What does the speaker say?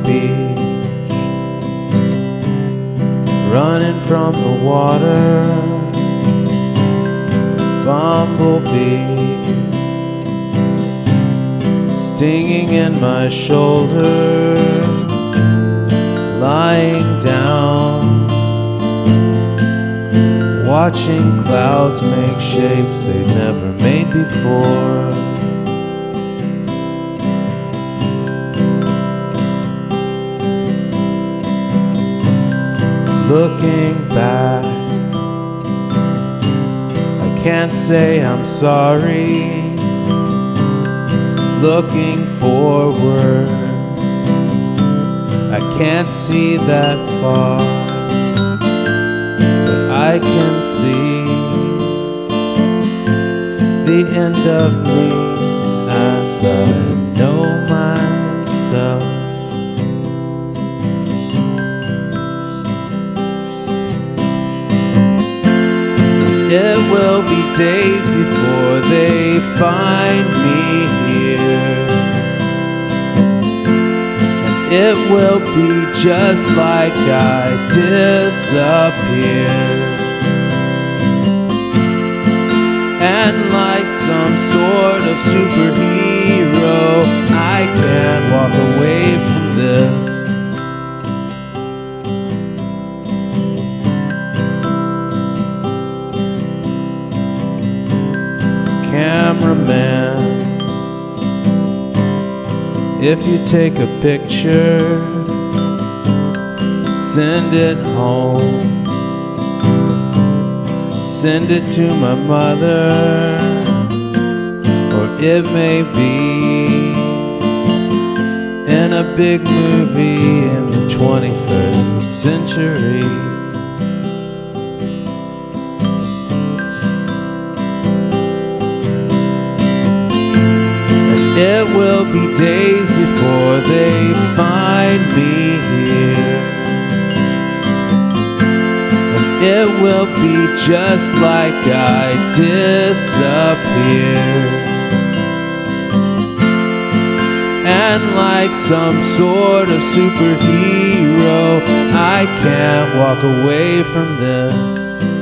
beach, running from the water. Bumblebee stinging in my shoulder, lying down, watching clouds make shapes they've never made before. Looking back, I can't say I'm sorry. Looking forward, I can't see that far, but I can see the end of me as I know myself. It will be days before they find me here, and it will be just like I disappeared, and like some sort of superhero, I can't walk away from this. Cameraman, if you take a picture, send it home. Send it to my mother, or it may be in a big movie in the 21st century. It will be days before they find me here, and it will be just like I disappeared, and like some sort of superhero, I can't walk away from this.